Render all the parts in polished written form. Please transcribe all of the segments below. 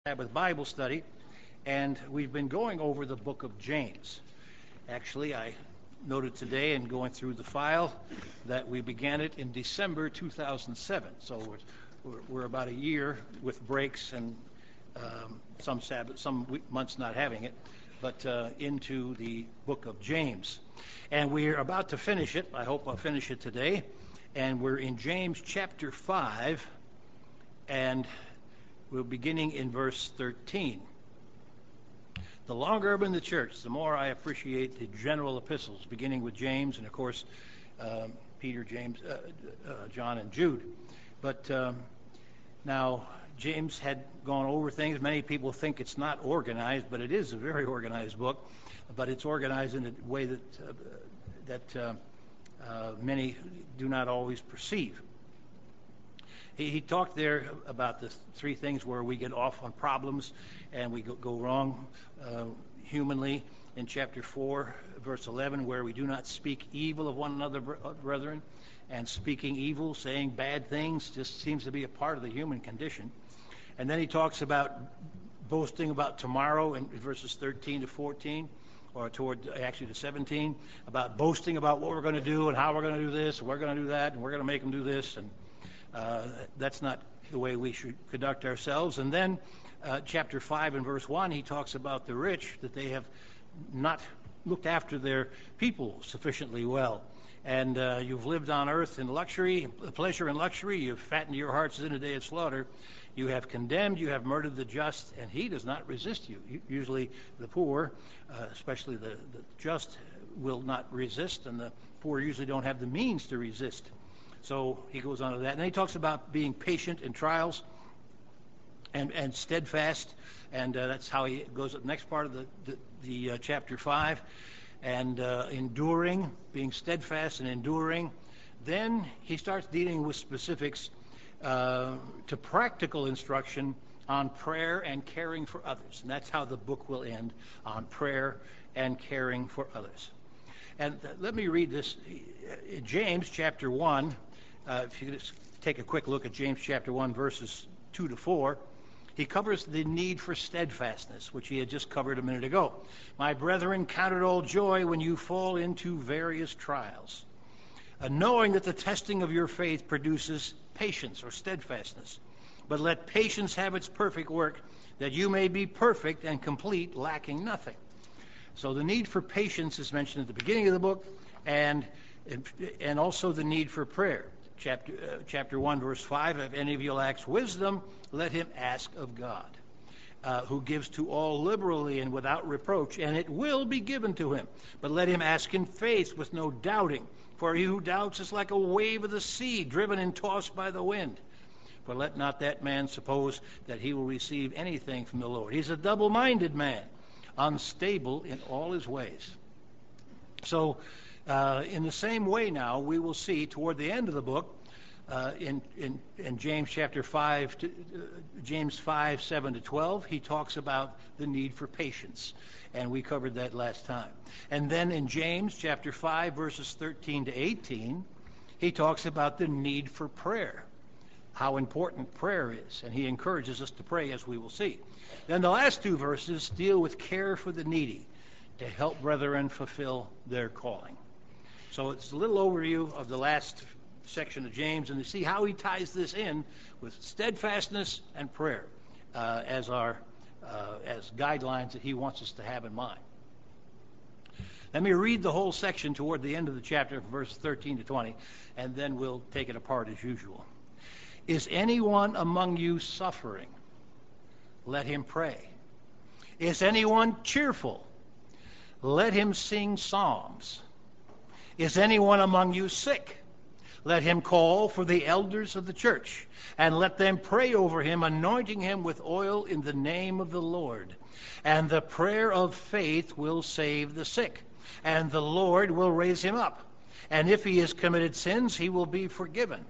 Sabbath Bible study, and we've been going over the book of James. Actually, I noted today in going through the file that we began it in December 2007, so we're about a year with breaks and some months not having it, but into the book of James. And we're about to finish it. I hope I'll finish it today. And we're in James chapter 5, and we're beginning in verse 13. The longer I'm in the church, the more I appreciate the general epistles, beginning with James and, of course, Peter, James, John, and Jude. But now, James had gone over things. Many people think it's not organized, but it is a very organized book. But it's organized in a way that many do not always perceive. He talked there about the three things where we get off on problems and we go wrong humanly in chapter 4, verse 11, where we do not speak evil of one another, brethren, and speaking evil, saying bad things, just seems to be a part of the human condition. And then he talks about boasting about tomorrow in verses 13 to 14, or to 17, about boasting about what we're going to do and how we're going to do this, and we're going to do that, and we're going to make them do this, and that's not the way we should conduct ourselves. And then chapter 5 and verse 1, he talks about the rich, that they have not looked after their people sufficiently well. And you've lived on earth in luxury, pleasure and luxury. You've fattened your hearts in a day of slaughter. You have condemned, you have murdered the just, and he does not resist you. Usually the poor, especially the just, will not resist, and the poor usually don't have the means to resist. So he goes on to that. And then he talks about being patient in trials and steadfast. And that's how he goes to the next part of the chapter 5. And enduring, being steadfast and enduring. Then he starts dealing with specifics to practical instruction on prayer and caring for others. And that's how the book will end, on prayer and caring for others. And let me read this. James chapter 1, if you just take a quick look at James chapter 1, verses 2 to 4, he covers the need for steadfastness, which he had just covered a minute ago. My brethren, count it all joy when you fall into various trials, knowing that the testing of your faith produces patience or steadfastness. But let patience have its perfect work, that you may be perfect and complete, lacking nothing. So the need for patience is mentioned at the beginning of the book, and also the need for prayer. Chapter 1, verse 5, if any of you lacks wisdom, let him ask of God, who gives to all liberally and without reproach, and it will be given to him. But let him ask in faith with no doubting, for he who doubts is like a wave of the sea, driven and tossed by the wind. For let not that man suppose that he will receive anything from the Lord. He's a double-minded man, unstable in all his ways. So, in the same way now, we will see toward the end of the book, in James chapter 5, James 5, 7 to 12, he talks about the need for patience. And we covered that last time. And then in James chapter 5, verses 13 to 18, he talks about the need for prayer, how important prayer is. And he encourages us to pray, as we will see. Then the last two verses deal with care for the needy, to help brethren fulfill their calling. So it's a little overview of the last section of James, and to see how he ties this in with steadfastness and prayer as guidelines that he wants us to have in mind. Let me read the whole section toward the end of the chapter, verses 13 to 20, and then we'll take it apart as usual. Is anyone among you suffering? Let him pray. Is anyone cheerful? Let him sing psalms. Is anyone among you sick? Let him call for the elders of the church, and let them pray over him, anointing him with oil in the name of the Lord. And the prayer of faith will save the sick, and the Lord will raise him up. And if he has committed sins, he will be forgiven.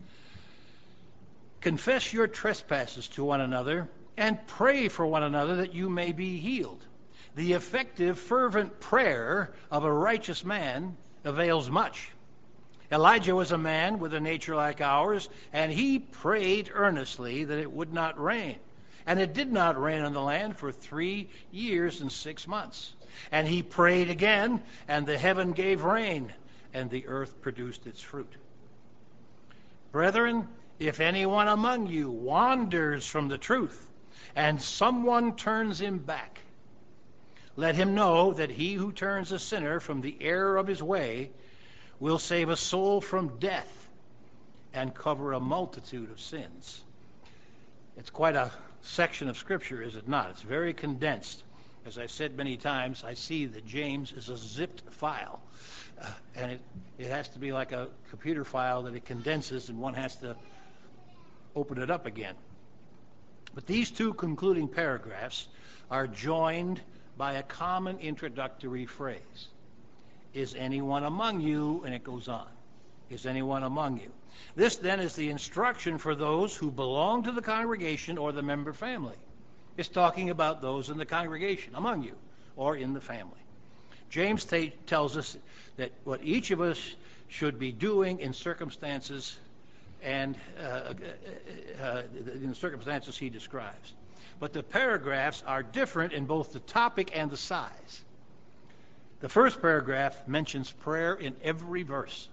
Confess your trespasses to one another, and pray for one another that you may be healed. The effective, fervent prayer of a righteous man avails much. Elijah was a man with a nature like ours, and he prayed earnestly that it would not rain. And it did not rain on the land for 3 years and 6 months. And he prayed again, and the heaven gave rain, and the earth produced its fruit. Brethren, if anyone among you wanders from the truth, and someone turns him back, let him know that he who turns a sinner from the error of his way will save a soul from death and cover a multitude of sins. It's quite a section of Scripture, is it not? It's very condensed. As I've said many times, I see that James is a zipped file. And it has to be like a computer file that it condenses, and one has to open it up again. But these two concluding paragraphs are joined by a common introductory phrase. Is anyone among you? And it goes on. Is anyone among you? This then is the instruction for those who belong to the congregation or the member family. It's talking about those in the congregation, among you, or in the family. James tells us that what each of us should be doing in circumstances and in the circumstances he describes. But the paragraphs are different in both the topic and the size. The first paragraph mentions prayer in every verse.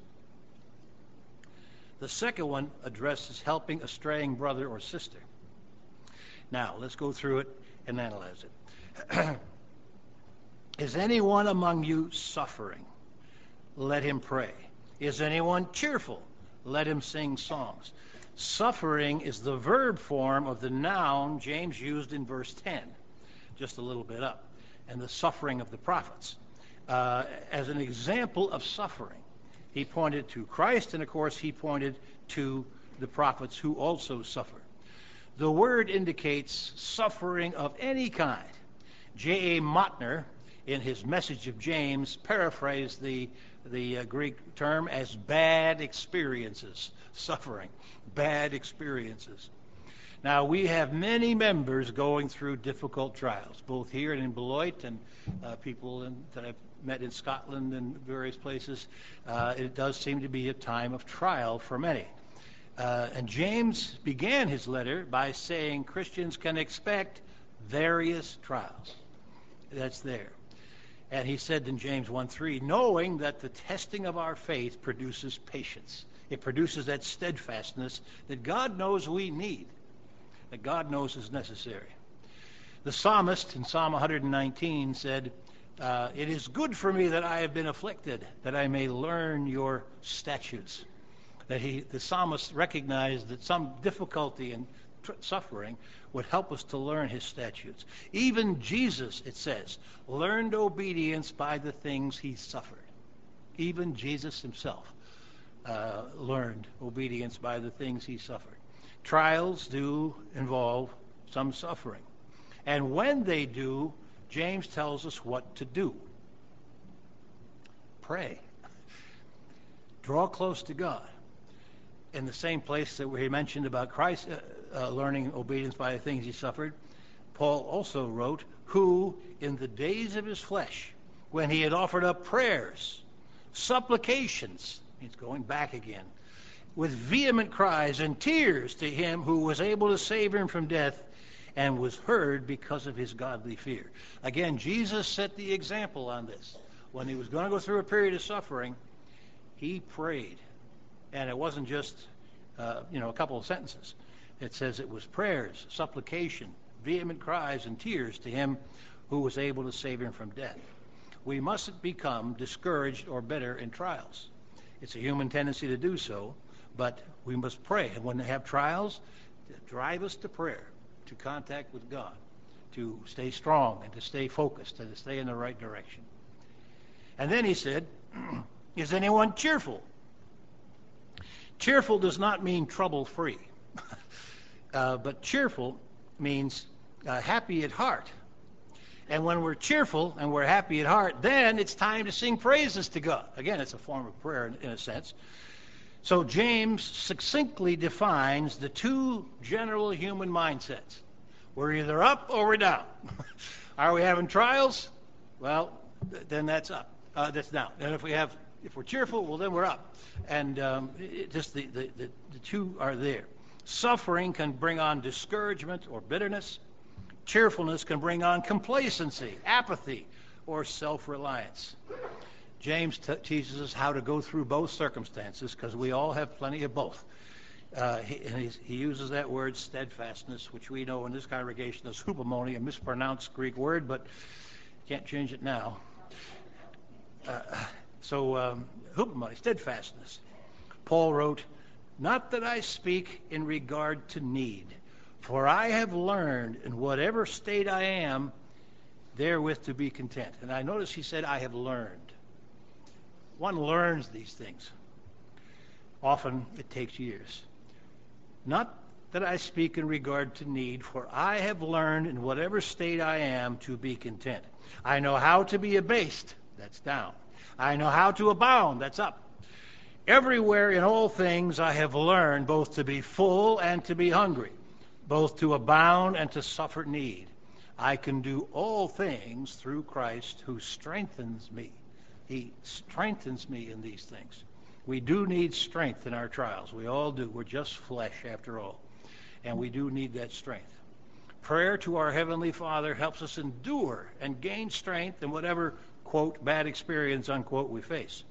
The second one addresses helping a straying brother or sister. Now, let's go through it and analyze it. Is anyone among you suffering? Let him pray. Is anyone cheerful? Let him sing songs. Suffering is the verb form of the noun James used in verse 10, just a little bit up, and the suffering of the prophets. As an example of suffering, he pointed to Christ, and of course he pointed to the prophets who also suffered. The word indicates suffering of any kind. J.A. Motner, in his Message of James, paraphrased the Greek term as bad experiences, suffering, bad experiences. Now, we have many members going through difficult trials, both here and in Beloit, and people that I've met in Scotland and various places. It does seem to be a time of trial for many. And James began his letter by saying Christians can expect various trials. That's there. And he said in James 1:3, knowing that the testing of our faith produces patience. It produces that steadfastness that God knows we need, that God knows is necessary. The psalmist in Psalm 119 said, it is good for me that I have been afflicted, that I may learn your statutes. That the psalmist recognized that some difficulty and suffering would help us to learn his statutes. Even Jesus, it says, learned obedience by the things he suffered. Even Jesus himself learned obedience by the things he suffered. Trials do involve some suffering. And when they do, James tells us what to do. Pray. Draw close to God. In the same place that he mentioned about Christ learning obedience by the things he suffered, Paul also wrote, who in the days of his flesh, when he had offered up prayers, supplications, he's going back again, with vehement cries and tears to him who was able to save him from death, and was heard because of his godly fear. Again, Jesus set the example on this. When he was going to go through a period of suffering, he prayed. And it wasn't just, a couple of sentences. It says it was prayers, supplication, vehement cries, and tears to him who was able to save him from death. We mustn't become discouraged or bitter in trials. It's a human tendency to do so, but we must pray. And when they have trials, drive us to prayer, to contact with God, to stay strong and to stay focused and to stay in the right direction. And then he said, is anyone cheerful? Cheerful does not mean trouble-free, but cheerful means happy at heart. And when we're cheerful and we're happy at heart, then it's time to sing praises to God. Again, it's a form of prayer in a sense. So James succinctly defines the two general human mindsets. We're either up or we're down. Are we having trials? Well, then that's up. That's down. And if we're cheerful, well, then we're up. And just the two are there. Suffering can bring on discouragement or bitterness. Cheerfulness can bring on complacency, apathy, or self-reliance. James teaches us how to go through both circumstances because we all have plenty of both. He uses that word steadfastness, which we know in this congregation is hupomone, a mispronounced Greek word, but can't change it now. Hupomone, steadfastness. Paul wrote, "Not that I speak in regard to need, for I have learned in whatever state I am, therewith to be content." And I notice he said, "I have learned." One learns these things. Often it takes years. Not that I speak in regard to need, for I have learned in whatever state I am to be content. I know how to be abased, that's down. I know how to abound, that's up. Everywhere in all things I have learned both to be full and to be hungry, both to abound and to suffer need. I can do all things through Christ who strengthens me. He strengthens me in these things. We do need strength in our trials. We all do. We're just flesh after all. And we do need that strength. Prayer to our Heavenly Father helps us endure and gain strength in whatever, quote, bad experience, unquote, we face.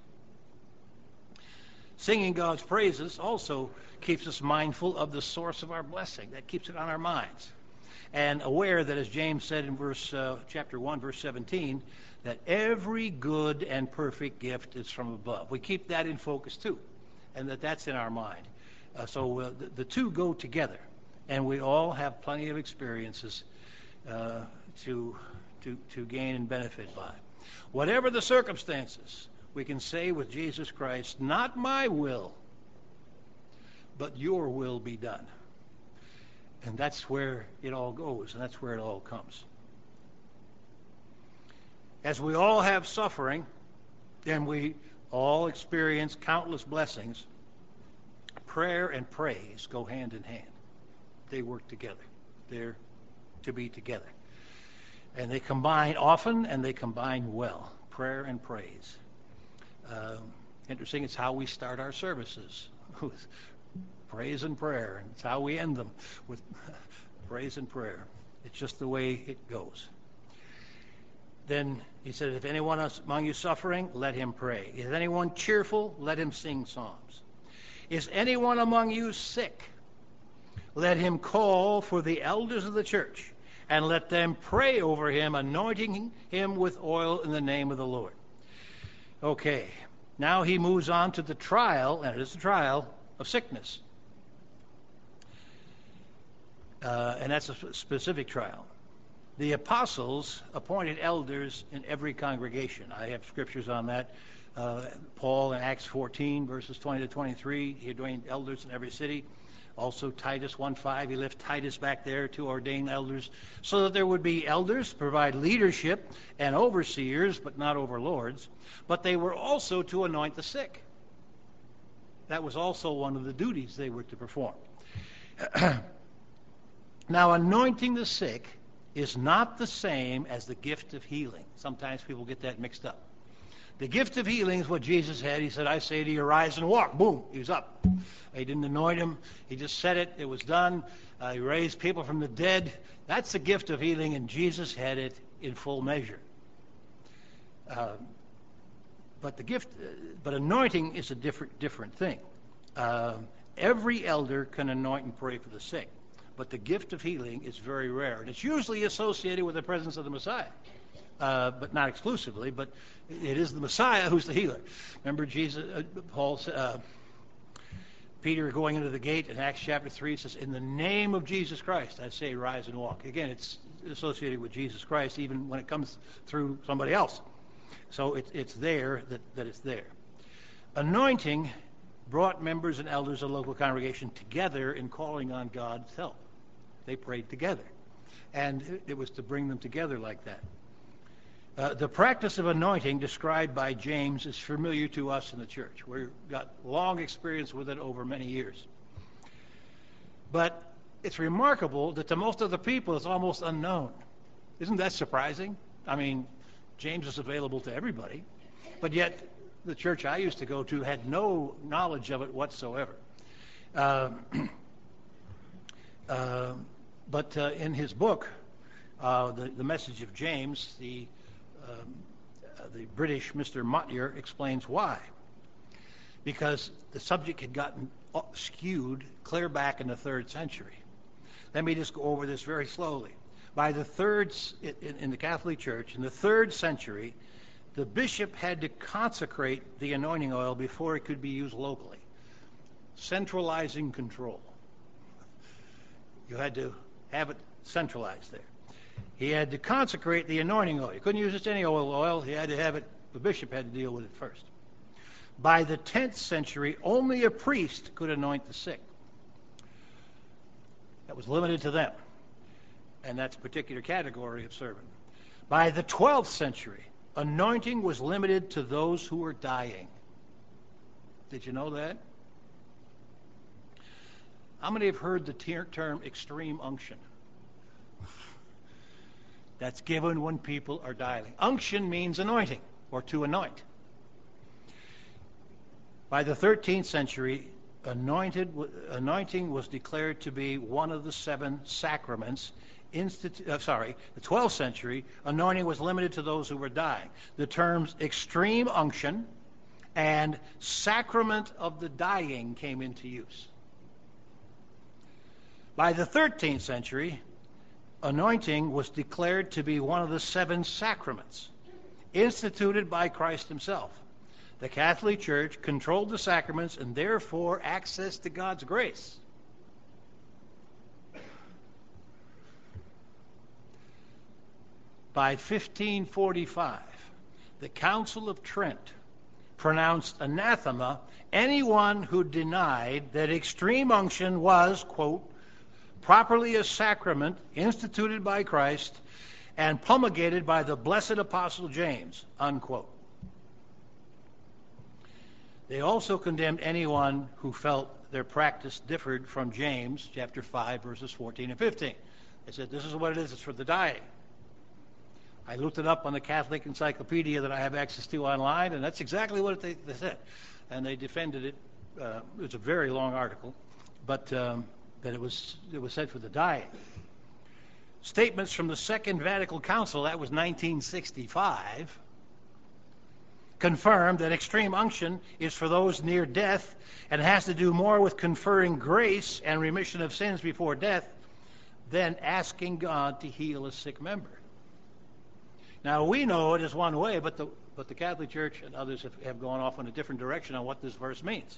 Singing God's praises also keeps us mindful of the source of our blessing. That keeps it on our minds. And aware that, as James said in chapter 1, verse 17, that every good and perfect gift is from above. We keep that in focus too, and that's in our mind. So the two go together, and we all have plenty of experiences to gain and benefit by. Whatever the circumstances, we can say with Jesus Christ, "Not my will, but your will be done." And that's where it all goes, and that's where it all comes. As we all have suffering, and we all experience countless blessings, prayer and praise go hand in hand. They work together. They're to be together. And they combine often, and they combine well. Prayer and praise. Interesting, it's how we start our services, with praise and prayer. And it's how we end them, with praise and prayer. It's just the way it goes. Then he said, "If anyone among you suffering, let him pray. Is anyone cheerful? Let him sing psalms. Is anyone among you sick? Let him call for the elders of the church, and let them pray over him, anointing him with oil in the name of the Lord." Okay, now he moves on to the trial, and it is the trial of sickness. And that's a specific trial. The apostles appointed elders in every congregation. I have scriptures on that. Paul in Acts 14, verses 20 to 23, he ordained elders in every city. Also Titus 1:5, he left Titus back there to ordain elders, so that there would be elders to provide leadership and overseers, but not overlords. But they were also to anoint the sick. That was also one of the duties they were to perform. Now, anointing the sick is not the same as the gift of healing. Sometimes people get that mixed up. The gift of healing is what Jesus had. He said, "I say to you, rise and walk." Boom, he was up. He didn't anoint him. He just said it. It was done. He raised people from the dead. That's the gift of healing, and Jesus had it in full measure. But anointing is a different thing. Every elder can anoint and pray for the sick, but the gift of healing is very rare, and it's usually associated with the presence of the Messiah. But not exclusively, but it is the Messiah who's the healer. Remember Peter going into the gate in Acts chapter 3 says, "In the name of Jesus Christ, I say rise and walk." Again, it's associated with Jesus Christ even when it comes through somebody else. So it's there that it's there. Anointing brought members and elders of the local congregation together in calling on God's help. They prayed together. And it was to bring them together like that. The practice of anointing described by James is familiar to us in the church. We've got long experience with it over many years. But it's remarkable that to most of the people it's almost unknown. Isn't that surprising? I mean, James is available to everybody, but yet the church I used to go to had no knowledge of it whatsoever. But in his book, the Message of James, the British Mr. Motyer explains why. Because the subject had gotten skewed clear back in the 3rd century. Let me just go over this very slowly. By the in the Catholic Church, in the 3rd century, the bishop had to consecrate the anointing oil before it could be used locally. Centralizing control. You had to have it centralized there. He had to consecrate the anointing oil. You couldn't use just any oil. He had to have it, the bishop had to deal with it first. By the 10th century, only a priest could anoint the sick. That was limited to them. And that's a particular category of servant. By the 12th century, anointing was limited to those who were dying. Did you know that? How many have heard the term extreme unction? That's given when people are dying. Unction means anointing, or to anoint. By the 13th century, anointing was declared to be one of the 7 sacraments. The 12th century, anointing was limited to those who were dying. The terms extreme unction and sacrament of the dying came into use. By the 13th century, anointing was declared to be one of the 7 sacraments instituted by Christ himself. The Catholic Church controlled the sacraments and therefore access to God's grace. By 1545, the Council of Trent pronounced anathema anyone who denied that extreme unction was, quote, properly a sacrament instituted by Christ and promulgated by the blessed Apostle James, unquote. They also condemned anyone who felt their practice differed from James chapter 5, verses 14 and 15. They said, this is what it is, it's for the dying. I looked it up on the Catholic Encyclopedia that I have access to online, and that's exactly what they said. And they defended it. It was a very long article, but that it was said for the dying. Statements from the Second Vatican Council, that was 1965, confirmed that extreme unction is for those near death and has to do more with conferring grace and remission of sins before death than asking God to heal a sick member. Now, we know it is one way, but the Catholic Church and others have gone off in a different direction on what this verse means.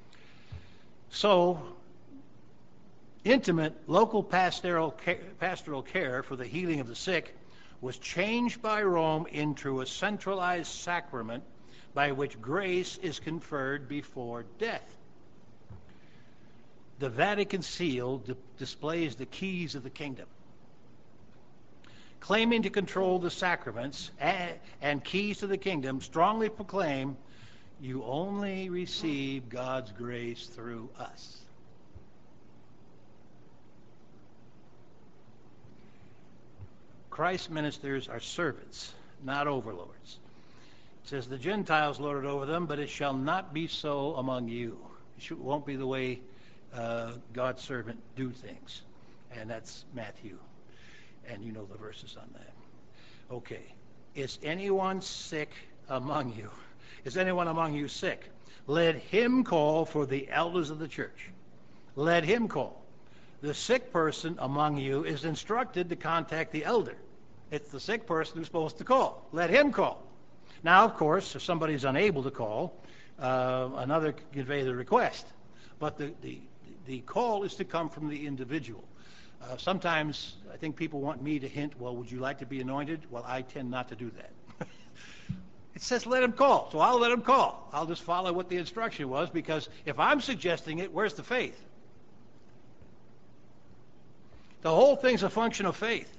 So, intimate local pastoral care for the healing of the sick was changed by Rome into a centralized sacrament by which grace is conferred before death. The Vatican seal displays the keys of the kingdom. Claiming to control the sacraments and keys to the kingdom, strongly proclaim, you only receive God's grace through us. Christ's ministers are servants, not overlords. It says, the Gentiles lord it over them, but it shall not be so among you. It won't be the way God's servant do things. And that's Matthew. And you know the verses on that. Okay. Is anyone sick among you? Is anyone among you sick? Let him call for the elders of the church. Let him call. The sick person among you is instructed to contact the elder. It's the sick person who's supposed to call. Let him call. Now, of course, if somebody's unable to call, another can convey the request. But the call is to come from the individual. Sometimes I think people want me to hint, well, would you like to be anointed? Well, I tend not to do that. It says let him call, so I'll let him call. I'll just follow what the instruction was, because if I'm suggesting it, where's the faith? The whole thing's a function of faith.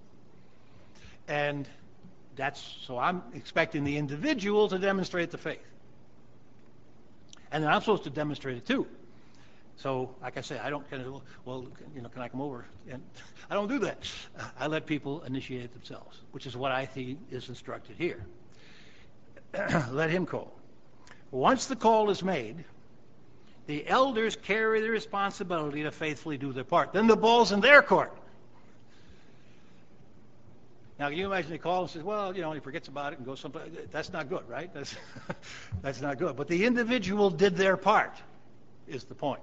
And so I'm expecting the individual to demonstrate the faith. And then I'm supposed to demonstrate it too. So, like I say, I don't kind of, well, can I come over? And I don't do that. I let people initiate it themselves, which is what I think is instructed here. Let him call. Once the call is made, The elders carry the responsibility to faithfully do their part. Then the ball's in their court. Now, can you imagine he calls and says, well, he forgets about it and goes someplace. That's not good, right? That's not good. But the individual did their part, is the point,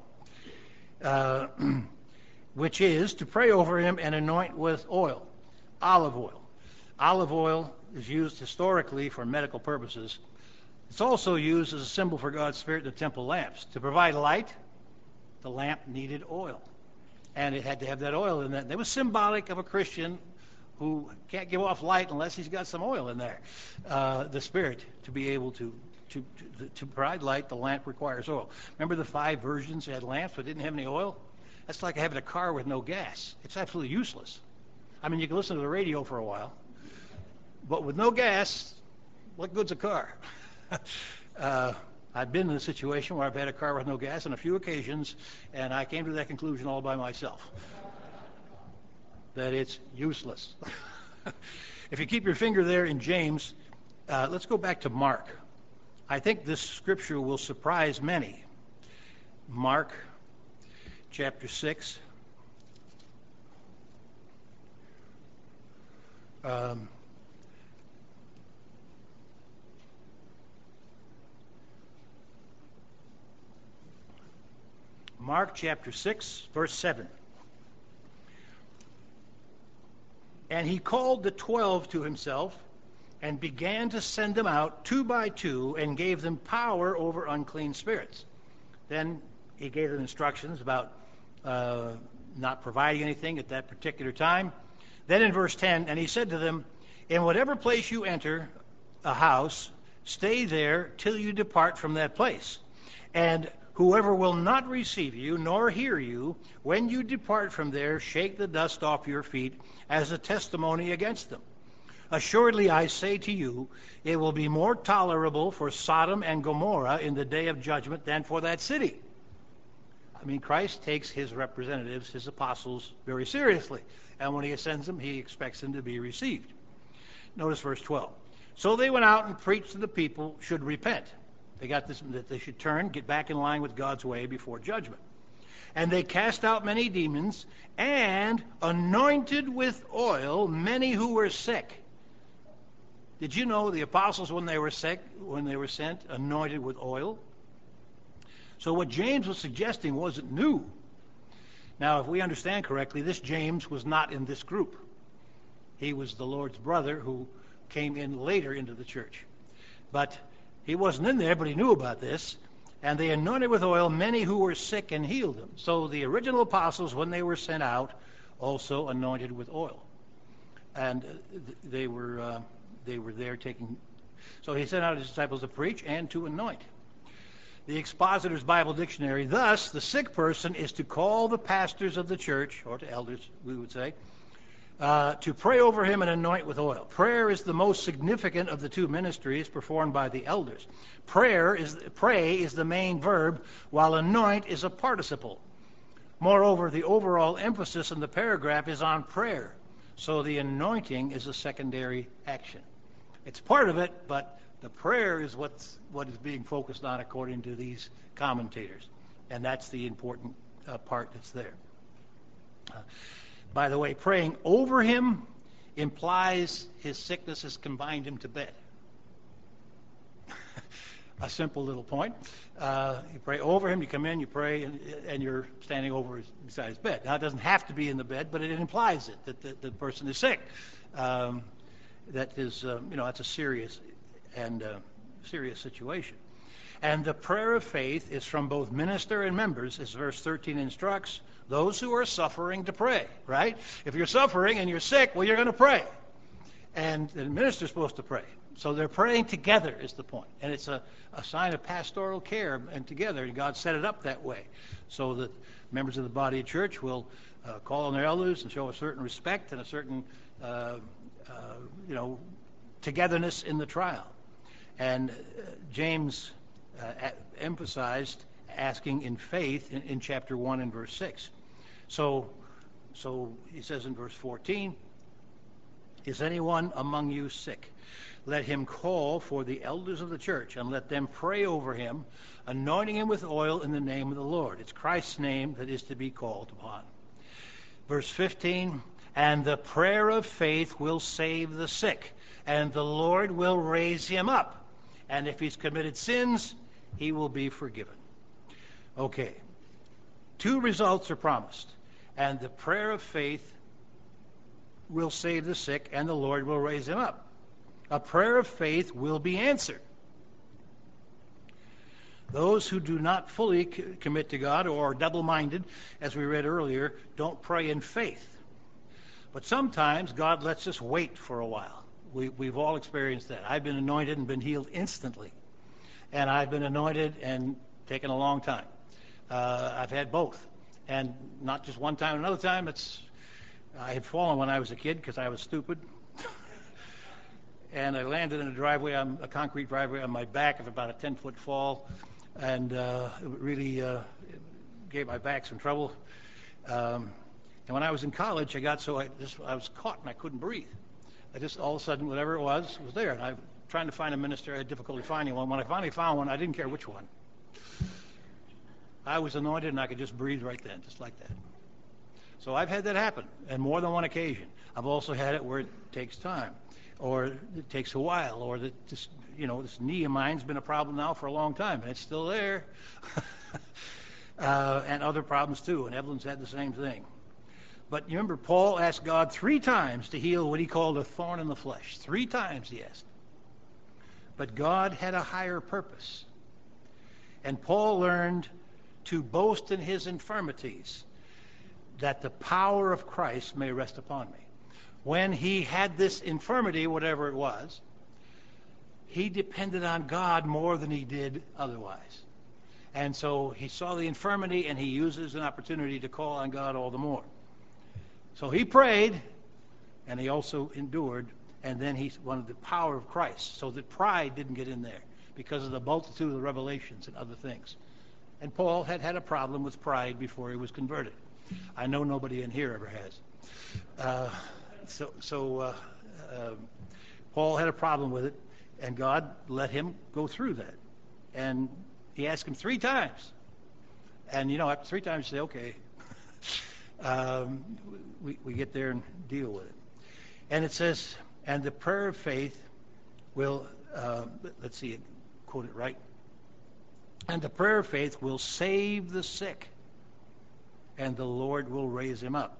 which is to pray over him and anoint with oil, olive oil. Olive oil is used historically for medical purposes. It's also used as a symbol for God's Spirit in the temple lamps. To provide light, the lamp needed oil. And it had to have that oil in it. It was symbolic of a Christian who can't give off light unless he's got some oil in there. The Spirit, to be able to provide light, the lamp requires oil. Remember the 5 virgins had lamps but didn't have any oil? That's like having a car with no gas. It's absolutely useless. I mean, you can listen to the radio for a while, but with no gas, what good's a car? I've been in a situation where I've had a car with no gas on a few occasions, and I came to that conclusion all by myself, that it's useless. If you keep your finger there in James, let's go back to Mark. I think this scripture will surprise many. Mark chapter 6. Mark chapter 6, verse 7. And he called the 12 to himself and began to send them out 2 by 2 and gave them power over unclean spirits. Then he gave them instructions about not providing anything at that particular time. Then in verse 10, and he said to them, in whatever place you enter a house, stay there till you depart from that place. And whoever will not receive you nor hear you, when you depart from there, shake the dust off your feet as a testimony against them. Assuredly, I say to you, it will be more tolerable for Sodom and Gomorrah in the day of judgment than for that city. I mean, Christ takes his representatives, his apostles, very seriously. And when he sends them, he expects them to be received. Notice verse 12. So they went out and preached to the people should repent. They got this, that they should turn, get back in line with God's way before judgment. And they cast out many demons and anointed with oil many who were sick. Did you know the apostles, when they were sick, when they were sent, anointed with oil? So what James was suggesting wasn't new. Now, if we understand correctly, this James was not in this group. He was the Lord's brother who came in later into the church. But he wasn't in there, but he knew about this. And they anointed with oil many who were sick and healed them. So the original apostles, when they were sent out, also anointed with oil. And they were there taking... So he sent out his disciples to preach and to anoint. The Expositor's Bible Dictionary, thus, the sick person is to call the pastors of the church, or to elders, we would say, to pray over him and anoint with oil. Prayer is the most significant of the 2 ministries performed by the elders. Pray is the main verb, while anoint is a participle. Moreover, the overall emphasis in the paragraph is on prayer, so the anointing is a secondary action. It's part of it, but the prayer is what is being focused on according to these commentators, and that's the important part that's there. By the way, praying over him implies his sickness has confined him to bed. A simple little point. You pray over him, you come in, you pray, and you're standing over beside his bed. Now, it doesn't have to be in the bed, but it implies it, that the person is sick. That is, that's a serious situation. And the prayer of faith is from both minister and members, as verse 13 instructs, those who are suffering to pray, right? If you're suffering and you're sick, well, you're going to pray. And the minister's supposed to pray. So they're praying together is the point. And it's a sign of pastoral care and together. And God set it up that way so that members of the body of church will call on their elders and show a certain respect and a certain, togetherness in the trial. And James emphasized asking in faith in chapter 1 and verse 6. So he says in verse 14, is anyone among you sick? let him call for the elders of the church and let them pray over him, anointing him with oil in the name of the Lord. It's Christ's name that is to be called upon. Verse 15, and the prayer of faith will save the sick, and the Lord will raise him up. And if he's committed sins, he will be forgiven. Okay. 2 results are promised. And the prayer of faith will save the sick, and the Lord will raise him up. A prayer of faith will be answered. Those who do not fully commit to God or are double-minded, as we read earlier, don't pray in faith. But sometimes God lets us wait for a while. We've all experienced that. I've been anointed and been healed instantly. And I've been anointed and taken a long time. I've had both. And not just one time. Another time, I had fallen when I was a kid because I was stupid. And I landed in a concrete driveway on my back of about a 10-foot fall. And it really gave my back some trouble. And when I was in college, I was caught and I couldn't breathe. All of a sudden, whatever it was there. And I'm trying to find a minister. I had difficulty finding one. When I finally found one, I didn't care which one. I was anointed and I could just breathe right then, just like that. So I've had that happen, and more than one occasion. I've also had it where it takes time, or it takes a while, or this knee of mine's been a problem now for a long time, and it's still there. And other problems too, and Evelyn's had the same thing. But you remember, Paul asked God 3 times to heal what he called a thorn in the flesh. 3 times he asked. But God had a higher purpose. And Paul learned to boast in his infirmities, that the power of Christ may rest upon me. When he had this infirmity, whatever it was, he depended on God more than he did otherwise. And so he saw the infirmity, and he uses an opportunity to call on God all the more. So he prayed, and he also endured, and then he wanted the power of Christ, so that pride didn't get in there because of the multitude of revelations and other things. And Paul had a problem with pride before he was converted. I know nobody in here ever has. Paul had a problem with it, and God let him go through that. And he asked him 3 times. And, after 3 times, you say, okay, we get there and deal with it. And it says, and the prayer of faith will, let's see, quote it right. And the prayer of faith will save the sick, and the Lord will raise him up.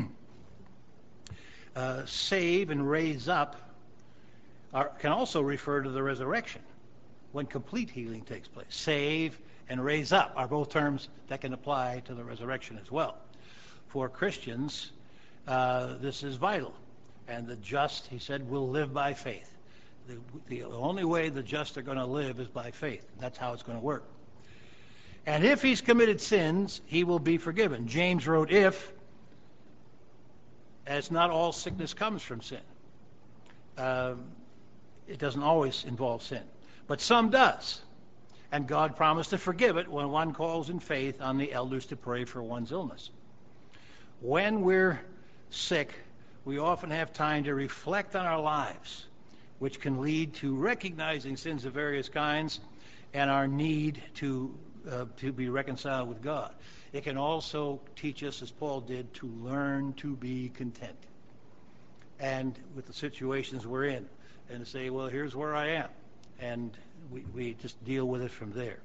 Save and raise up can also refer to the resurrection, when complete healing takes place. Save and raise up are both terms that can apply to the resurrection as well. For Christians, this is vital. And the just, he said, will live by faith. The only way the just are going to live is by faith. That's how it's going to work. And if he's committed sins, he will be forgiven. James wrote, if, as not all sickness comes from sin. It doesn't always involve sin. But some does. And God promised to forgive it when one calls in faith on the elders to pray for one's illness. When we're sick, we often have time to reflect on our lives, which can lead to recognizing sins of various kinds and our need to be reconciled with God. It can also teach us, as Paul did, to learn to be content. And with the situations we're in, and to say, well, here's where I am. And we just deal with it from there.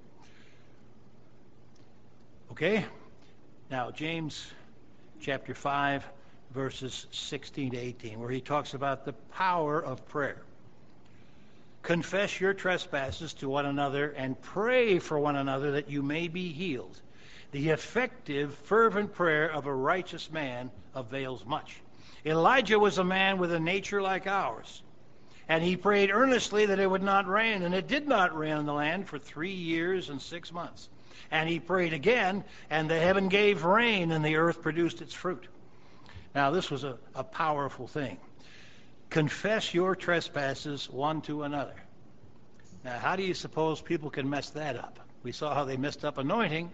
Okay? Now, James chapter 5, verses 16 to 18, where he talks about the power of prayer. Confess your trespasses to one another and pray for one another that you may be healed. The effective, fervent prayer of a righteous man avails much. Elijah was a man with a nature like ours, and he prayed earnestly that it would not rain, and it did not rain on the land for 3 years and 6 months. And he prayed again, and the heaven gave rain, and the earth produced its fruit. Now, this was a powerful thing. Confess your trespasses one to another. Now, how do you suppose people can mess that up? We saw how they messed up anointing.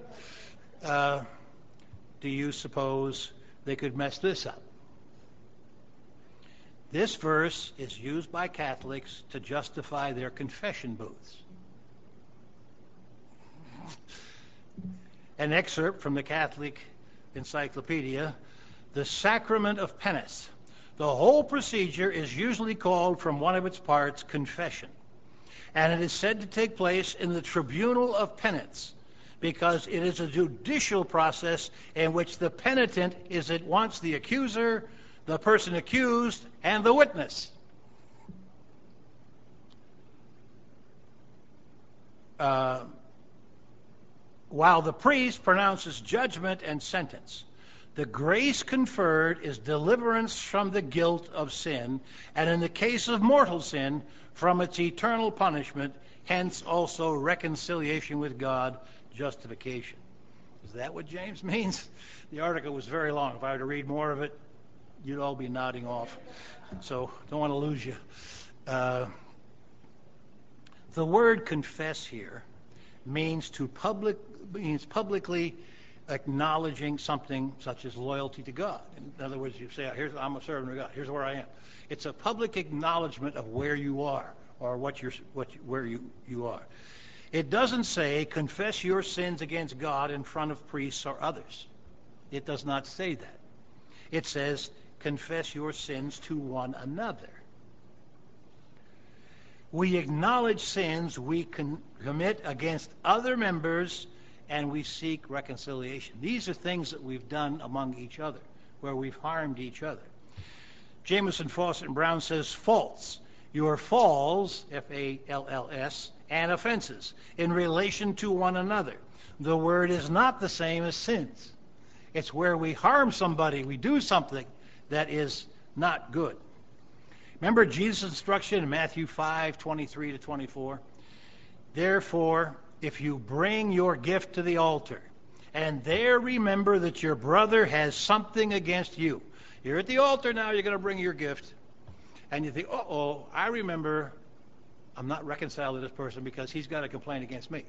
Do you suppose they could mess this up? This verse is used by Catholics to justify their confession booths. An excerpt from the Catholic Encyclopedia, the sacrament of penance. The whole procedure is usually called from one of its parts confession, and it is said to take place in the tribunal of penance because it is a judicial process in which the penitent is at once the accuser, the person accused, and the witness. While the priest pronounces judgment and sentence, the grace conferred is deliverance from the guilt of sin, and in the case of mortal sin, from its eternal punishment, hence also reconciliation with God, justification. Is that what James means? The article was very long. If I were to read more of it, you'd all be nodding off. So don't want to lose you. The word confess here means publicly acknowledging something such as loyalty to God. In other words, you say, I'm a servant of God. Here's where I am. It's a public acknowledgement of where you are or where you are. It doesn't say confess your sins against God in front of priests or others. It does not say that. It says confess your sins to one another. We acknowledge sins we commit against other members, and we seek reconciliation. These are things that we've done among each other, where we've harmed each other. Jameson, Fawcett, and Brown says faults. Your falls, F-A-L-L-S, and offenses in relation to one another. The word is not the same as sins. It's where we harm somebody, we do something that is not good. Remember Jesus' instruction in Matthew 5:23-24? Therefore, if you bring your gift to the altar, and there remember that your brother has something against you. You're at the altar now, you're going to bring your gift. And you think, I remember I'm not reconciled to this person because he's got a complaint against me.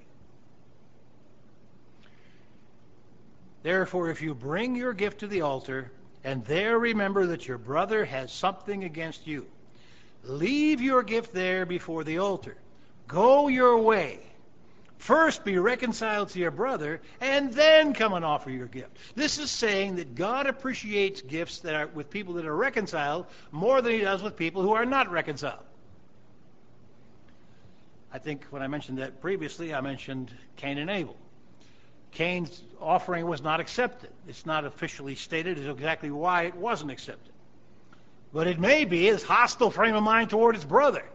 Therefore, if you bring your gift to the altar, and there remember that your brother has something against you, leave your gift there before the altar. Go your way. First be reconciled to your brother, and then come and offer your gift. This is saying that God appreciates gifts that are with people that are reconciled more than he does with people who are not reconciled. I think when I mentioned that previously, I mentioned Cain and Abel. Cain's offering was not accepted. It's not officially stated as exactly why it wasn't accepted. But it may be his hostile frame of mind toward his brother,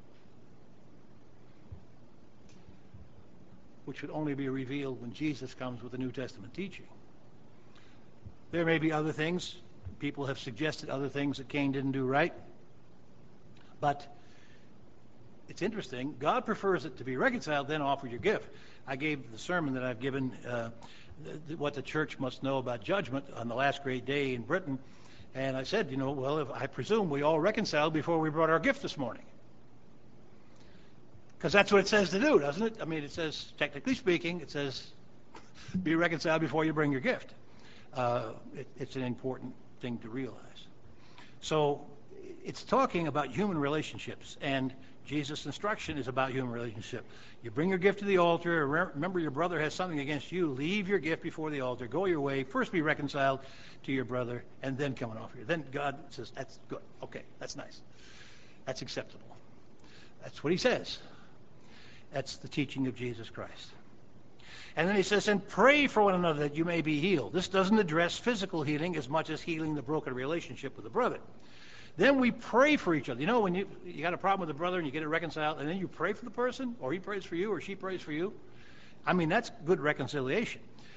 which would only be revealed when Jesus comes with the New Testament teaching. There may be other things. People have suggested other things that Cain didn't do right. But it's interesting. God prefers it to be reconciled, then offer your gift. I gave the sermon that I've given, what the church must know about judgment on the last great day in Britain. And I said, I presume we all reconciled before we brought our gift this morning. Because that's what it says to do, doesn't it? I mean, it says, technically speaking, it says, be reconciled before you bring your gift. It's an important thing to realize. So it's talking about human relationships, and Jesus' instruction is about human relationship. You bring your gift to the altar. Remember your brother has something against you. Leave your gift before the altar. Go your way. First be reconciled to your brother, and then come and offer you. Then God says, that's good. Okay, that's nice. That's acceptable. That's what he says. That's the teaching of Jesus Christ. And then he says, and pray for one another that you may be healed. This doesn't address physical healing as much as healing the broken relationship with the brother. Then we pray for each other. When you got a problem with a brother and you get it reconciled, and then you pray for the person, or he prays for you, or she prays for you. I mean, that's good reconciliation.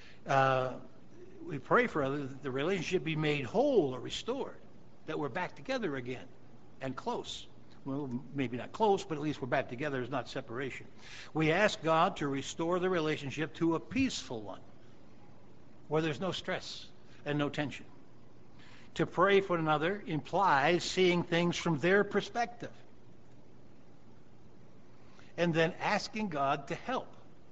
We pray for others that the relationship be made whole or restored, that we're back together again and close. Well, maybe not close, but at least we're back together. There's not separation. We ask God to restore the relationship to a peaceful one, where there's no stress and no tension. To pray for another implies seeing things from their perspective, and then asking God to help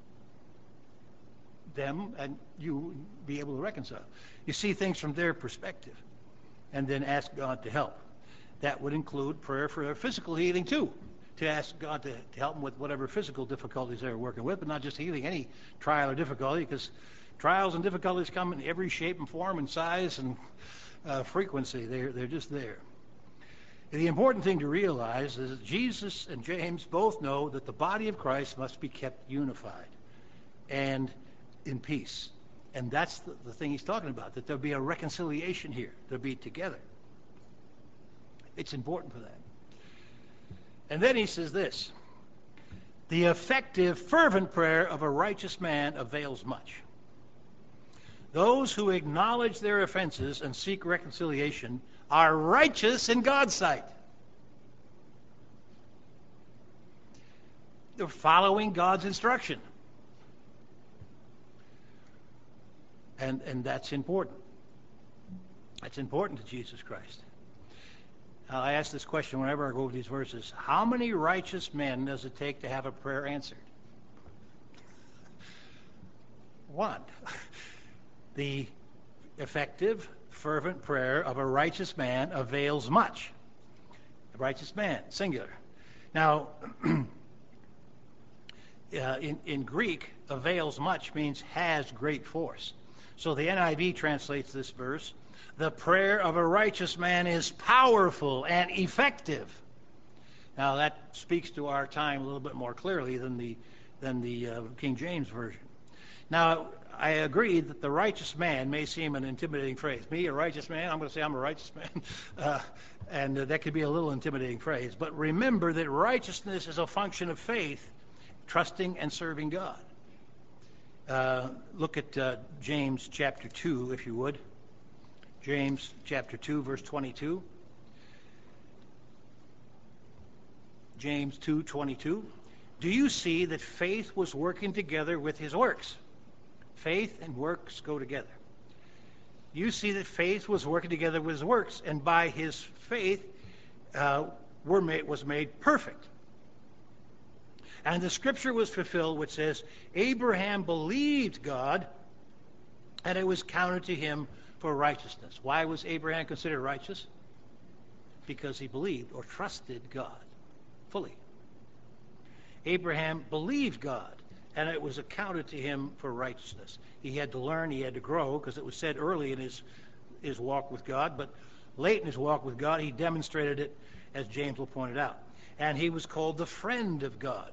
them and you be able to reconcile. You see things from their perspective, and then ask God to help. that would include prayer for physical healing too, to ask God to help them with whatever physical difficulties they're working with, but not just healing any trial or difficulty, because trials and difficulties come in every shape and form and size and frequency. They're just there. The important thing to realize is that Jesus and James both know that the body of Christ must be kept unified and in peace. And that's the thing he's talking about, that there'll be a reconciliation here. They'll be together. It's important for that. And then he says this: the effective, fervent prayer of a righteous man avails much. Those who acknowledge their offenses and seek reconciliation are righteous in God's sight. They're following God's instruction. And that's important. That's important to Jesus Christ. I ask this question whenever I go over these verses. How many righteous men does it take to have a prayer answered? One. The effective, fervent prayer of a righteous man avails much. A righteous man, singular. Now, in Greek, avails much means has great force. So the NIV translates this verse: the prayer of a righteous man is powerful and effective. Now that speaks to our time a little bit more clearly than the King James Version. Now, I agree that the righteous man may seem an intimidating phrase. Me, a righteous man? I'm going to say I'm a righteous man. And that could be a little intimidating phrase. But remember that righteousness is a function of faith, trusting and serving God. Look at James chapter 2, if you would. James chapter 2, verse 22. James 2:22. Do you see that faith was working together with his works? Faith and works go together. You see that faith was working together with his works, and by his faith was made perfect. And the scripture was fulfilled, which says, Abraham believed God, and it was counted to him for righteousness. Why was Abraham considered righteous? Because he believed or trusted God fully. Abraham believed God, and it was accounted to him for righteousness. He had to learn, he had to grow, because it was said early in his walk with God, but late in his walk with God, he demonstrated it, as James will point it out. And he was called the friend of God.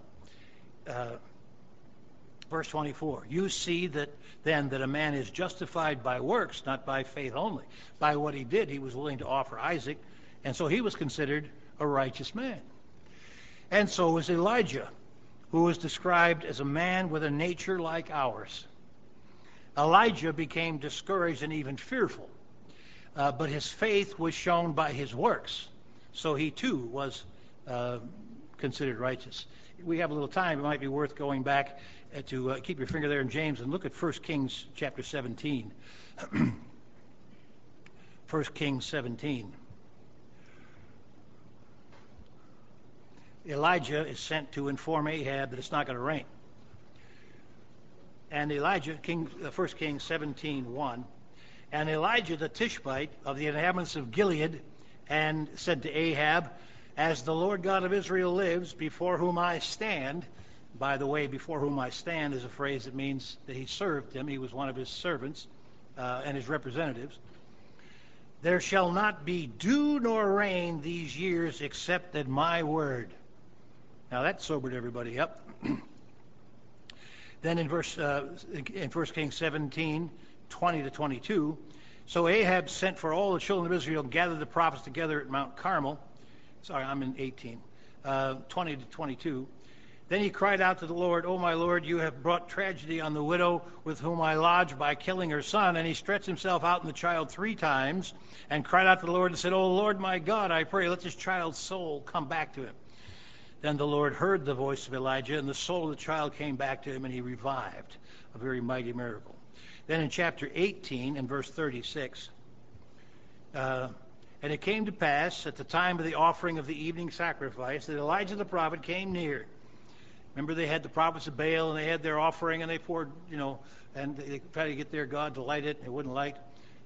Verse 24, you see that a man is justified by works, not by faith only. By what he did, he was willing to offer Isaac, and so he was considered a righteous man. And so was Elijah, who was described as a man with a nature like ours. Elijah became discouraged and even fearful, but his faith was shown by his works, so he too was considered righteous. We have a little time. It might be worth going back to keep your finger there in James and look at 1 Kings chapter 17. 1 Kings 17. Elijah is sent to inform Ahab that it's not going to rain. And Elijah, 1 Kings 17:1, and Elijah the Tishbite of the inhabitants of Gilead, and said to Ahab, as the Lord God of Israel lives, before whom I stand. By the way, before whom I stand is a phrase that means that he served him. He was one of his servants and his representatives. There shall not be dew nor rain these years except at my word. Now that sobered everybody up. Then in 1 Kings 17:20-22, so Ahab sent for all the children of Israel, gathered the prophets together at Mount Carmel. Sorry, I'm in 20-22. Then he cried out to the Lord, O my Lord, you have brought tragedy on the widow with whom I lodged by killing her son. And he stretched himself out in the child 3 times and cried out to the Lord and said, O Lord my God, I pray, let this child's soul come back to him. Then the Lord heard the voice of Elijah, and the soul of the child came back to him, and he revived. A very mighty miracle. Then in chapter 18 and verse 36, and it came to pass at the time of the offering of the evening sacrifice that Elijah the prophet came near. Remember, they had the prophets of Baal, and they had their offering, and they poured, and they tried to get their God to light it, and it wouldn't light.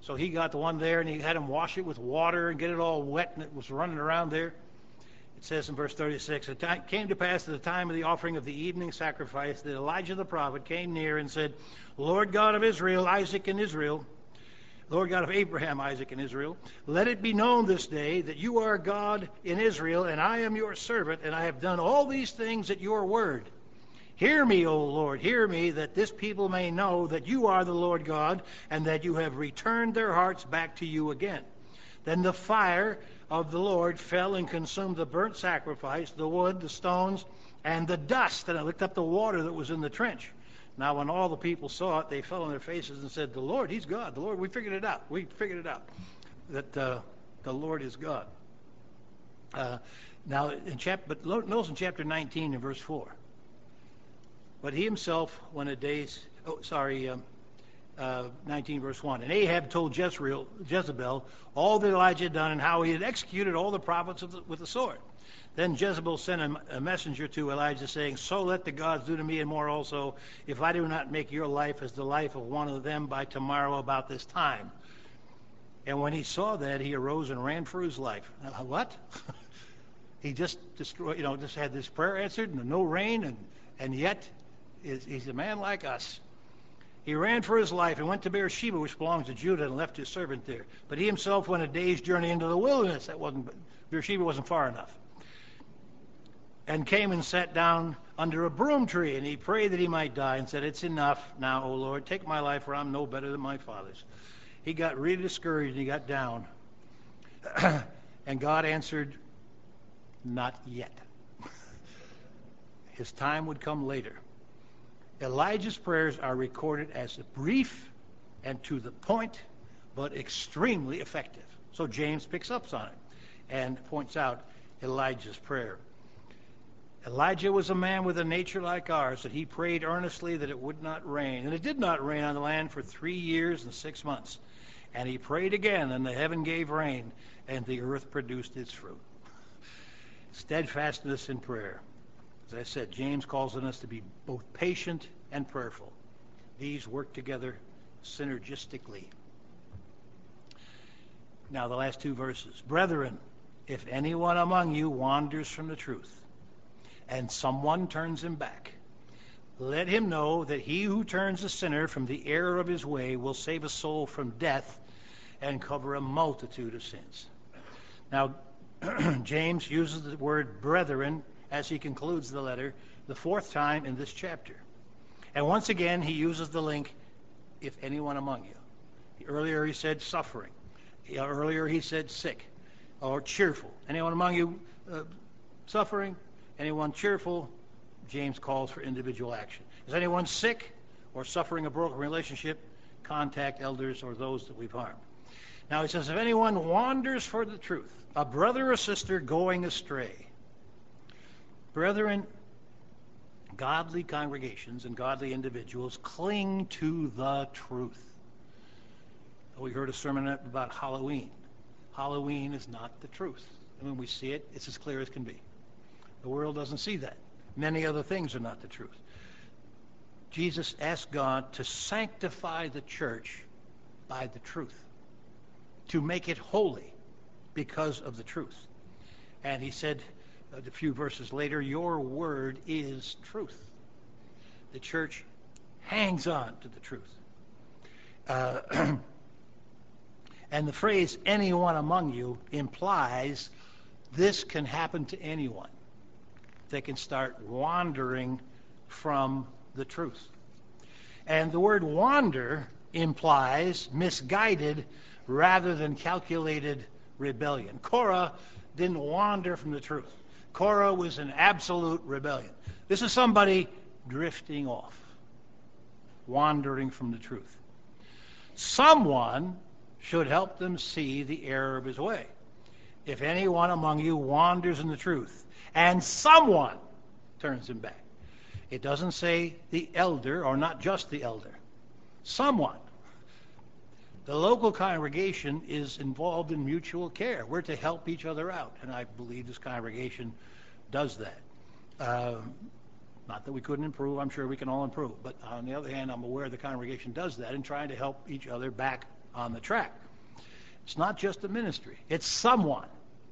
So he got the one there, and he had him wash it with water and get it all wet, and it was running around there. It says in verse 36, it came to pass at the time of the offering of the evening sacrifice that Elijah the prophet came near and said, Lord God of Israel, Isaac and Israel, Lord God of Abraham, Isaac, and Israel, let it be known this day that you are God in Israel, and I am your servant, and I have done all these things at your word. Hear me, O Lord, hear me, that this people may know that you are the Lord God, and that you have returned their hearts back to you again. Then the fire of the Lord fell and consumed the burnt sacrifice, the wood, the stones, and the dust, and it licked up the water that was in the trench. Now, when all the people saw it, they fell on their faces and said, the Lord, he's God. The Lord, we figured it out. We figured it out, that the Lord is God. Now, but notice in chapter 19 and verse 4. But he himself, when a day's, 19 verse 1. And Ahab told Jezebel all that Elijah had done and how he had executed all the prophets with the sword. Then Jezebel sent a messenger to Elijah, saying, so let the gods do to me and more also, if I do not make your life as the life of one of them by tomorrow about this time. And when he saw that, he arose and ran for his life. What? He just destroyed, just had this prayer answered, and no rain, and yet he's a man like us. He ran for his life and went to Beersheba, which belongs to Judah, and left his servant there. But he himself went a day's journey into the wilderness. Beersheba wasn't far enough. And came and sat down under a broom tree, and he prayed that he might die, and said, it's enough now, O Lord, take my life, for I'm no better than my father's. He got really discouraged, and he got down. And God answered, not yet. His time would come later. Elijah's prayers are recorded as brief and to the point, but extremely effective. So James picks up on it and points out Elijah's prayer. Elijah was a man with a nature like ours, that he prayed earnestly that it would not rain. And it did not rain on the land for 3 years and 6 months. And he prayed again, and the heaven gave rain, and the earth produced its fruit. Steadfastness in prayer. As I said, James calls on us to be both patient and prayerful. These work together synergistically. Now the last two verses. Brethren, if anyone among you wanders from the truth, and someone turns him back, let him know that he who turns a sinner from the error of his way will save a soul from death and cover a multitude of sins. Now, James uses the word brethren as he concludes the letter the fourth time in this chapter. And once again, he uses the link, if anyone among you. Earlier he said suffering. Earlier he said sick or cheerful. Anyone among you suffering? Anyone cheerful? James calls for individual action. Is anyone sick or suffering a broken relationship? Contact elders or those that we've harmed. Now he says, if anyone wanders for the truth, a brother or sister going astray. Brethren, godly congregations and godly individuals cling to the truth. We heard a sermon about Halloween. Halloween is not the truth. And when we see it, it's as clear as can be. The world doesn't see that. Many other things are not the truth. Jesus asked God to sanctify the church by the truth, to make it holy because of the truth. And he said a few verses later, your word is truth. The church hangs on to the truth. And the phrase, anyone among you, implies this can happen to anyone. They can start wandering from the truth. And the word wander implies misguided rather than calculated rebellion. Korah didn't wander from the truth. Korah was in absolute rebellion. This is somebody drifting off, wandering from the truth. Someone should help them see the error of his way. If anyone among you wanders in the truth, and someone turns him back. It doesn't say the elder, or not just the elder. Someone. The local congregation is involved in mutual care. We're to help each other out, and I believe this congregation does that. Not that we couldn't improve. I'm sure we can all improve. But on the other hand, I'm aware the congregation does that in trying to help each other back on the track. It's not just a ministry. It's someone.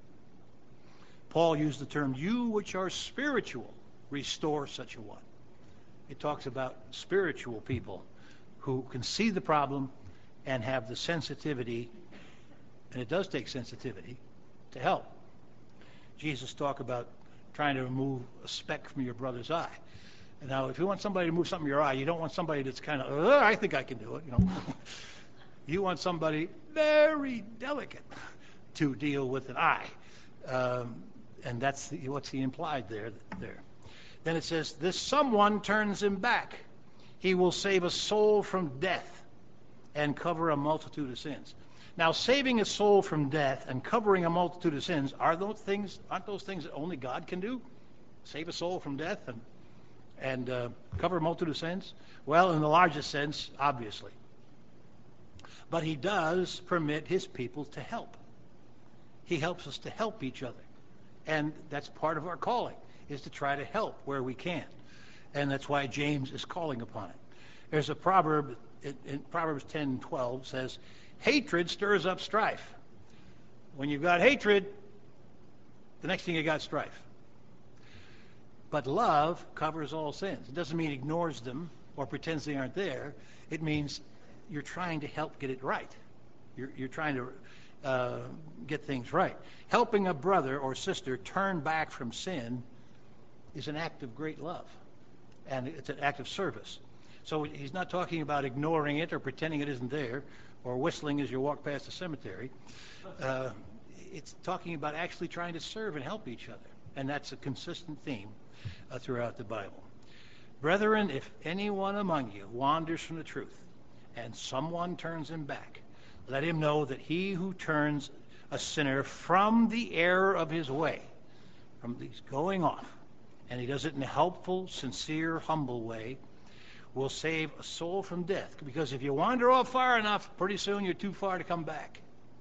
Paul used the term, you which are spiritual, restore such a one. It talks about spiritual people who can see the problem and have the sensitivity, and it does take sensitivity, to help. Jesus talked about trying to remove a speck from your brother's eye. And now, if you want somebody to move something in your eye, you don't want somebody that's kind of, I think I can do it, You want somebody very delicate to deal with an eye. And that's what's he implied there. Then it says, this someone turns him back. He will save a soul from death and cover a multitude of sins. Now, saving a soul from death and covering a multitude of sins, aren't those things that only God can do? Save a soul from death and cover a multitude of sins? Well, in the largest sense, obviously. But he does permit his people to help. He helps us to help each other. And that's part of our calling, is to try to help where we can. And that's why James is calling upon it. There's a proverb in Proverbs 10:12 says, hatred stirs up strife. When you've got hatred, the next thing you got strife. But love covers all sins. It doesn't mean it ignores them or pretends they aren't there. It means you're trying to help get it right. You're trying to get things right. Helping a brother or sister turn back from sin is an act of great love, and it's an act of service. So he's not talking about ignoring it or pretending it isn't there or whistling as you walk past the cemetery. It's talking about actually trying to serve and help each other, and that's a consistent theme throughout the Bible. Brethren, if anyone among you wanders from the truth and someone turns him back, let him know that he who turns a sinner from the error of his way, from these going off, and he does it in a helpful, sincere, humble way, will save a soul from death. Because if you wander off far enough, pretty soon you're too far to come back.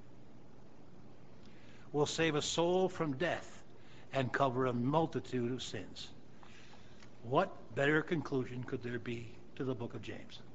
Will save a soul from death and cover a multitude of sins. What better conclusion could there be to the book of James?